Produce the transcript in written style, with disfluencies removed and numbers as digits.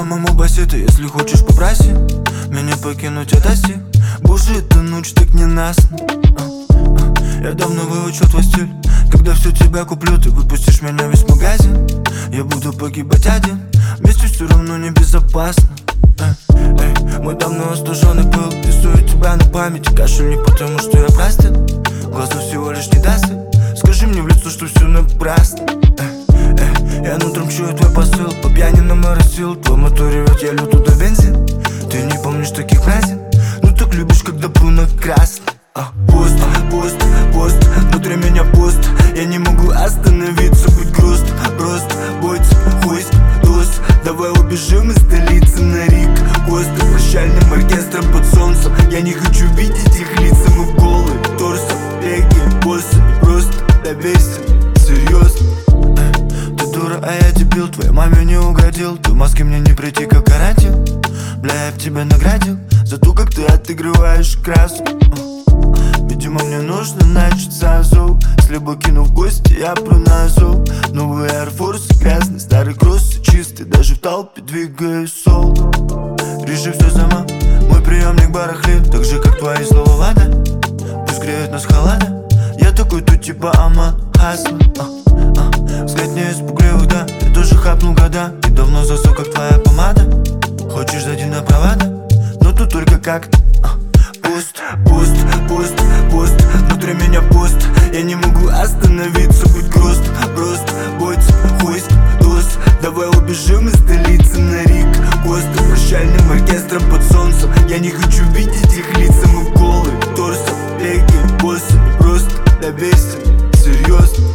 по-моему, баситы, если хочешь попроси меня покинуть от оси. Боже, эта ночь так ненастна. Я давно выучил твой стиль. Когда все тебя куплю, ты выпустишь меня весь магазин. Я буду погибать один, вместе все равно небезопасно. Мой давно остуженный пыл рисует тебя на памяти. Кашель не потому, что я простит, глаза всего лишь не даст. Скажи мне в лицо, что все напрасно. Я нутром чую твой посыл, по пьяни наморосил. Твой мотор ревет, я лью туда бензин. Ты не помнишь таких фразин, ну так любишь, когда был на красный. Пуст, пуст, пуст, внутри меня пуст. Я не могу остановиться, быть груст. Просто будь хуй туз. Давай убежим из столицы на Рик Кост. Прощальным оркестром под солнцем. Я не хочу видеть их лица, мы голые торсом, реки, боссы. Просто доверься, серьезно. Ты дура, а я дебил, твоей маме не угодил. Ты в маске мне не прийти, как карантин. Бля, я б тебя наградил за то, как ты отыгрываешь краску. Видимо, мне нужно начать сразу. Если бы кинул в гости, я плю на зуб. Новый Air Force, грязный, старый кросс, чистый. Даже в толпе двигаюсь сол. Режи все сама, мой приемник барахлит. Так же, как твои слова вода. Пусть греют нас холода. Я такой тут типа Ама Хасла. Взгляд не испугливых, да. Я тоже хапнул года и давно засох, как твоя помада. Хочешь, зайди на провода, но тут только как-то. Пуст, пуст, пуст, пуст, внутри меня пуст. Я не могу остановиться, быть груст. Просто будь хуй туз. Давай убежим из столицы на Рик Кост. Прощальным оркестром под солнцем. Я не хочу видеть их лица, мы голые торсом, реки, боссы. Просто доверься, серьезно.